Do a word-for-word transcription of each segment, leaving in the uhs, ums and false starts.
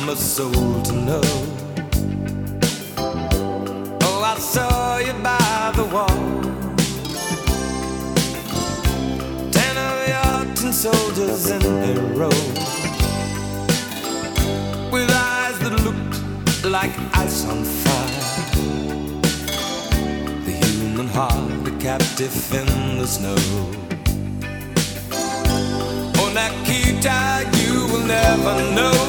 my soul to know. Oh, I saw you by the wall, ten of your tin soldiers in a row, with eyes that looked like ice on fire. The human heart, a captive in the snow. Oh, Nikita, you will never know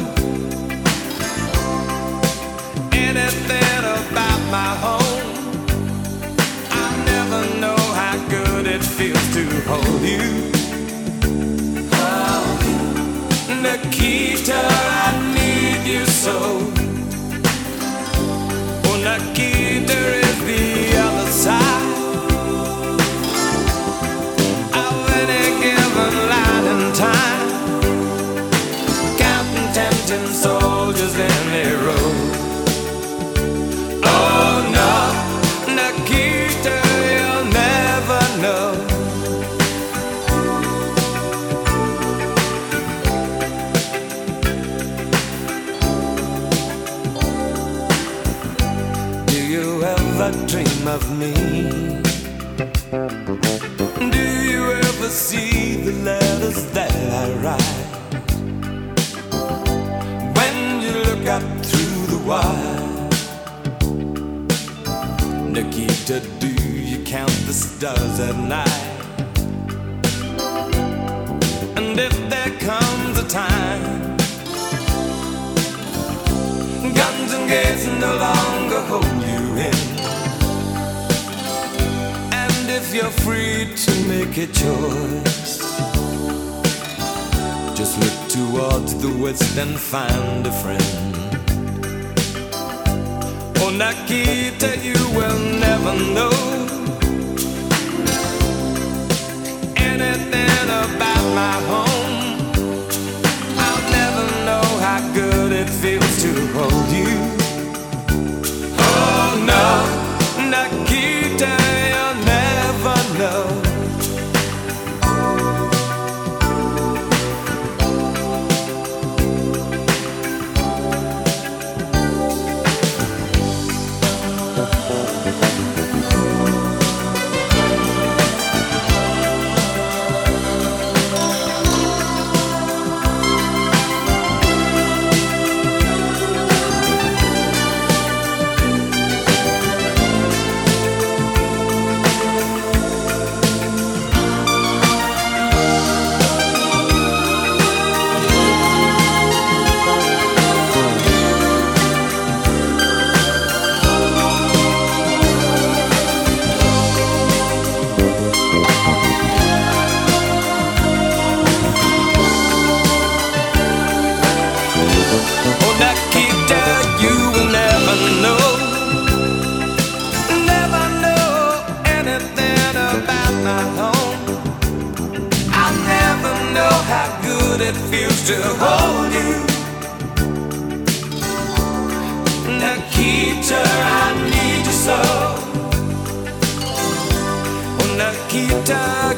anything about my home. I'll never know how good it feels to hold you. Oh, Nikita, I need you so. Oh, Nikita is the other side of any given line in time, counting tempting soldiers in a row. Oh no, Nikita, you'll never know. Do you ever dream of me? Do you ever see the letters that I write? When you look up through the wire, Nikita, do you count the stars at night? And if there comes a time guns and gates no longer hold you in, and if you're free to make a choice, just look towards the west and find a friend. Oh, Nikita, you will never know anything about my home. I'll never know how good it feels to hold you. Oh no, Nikita, you'll never know. It feels to hold you. Nikita, I need you so. Oh, Nikita,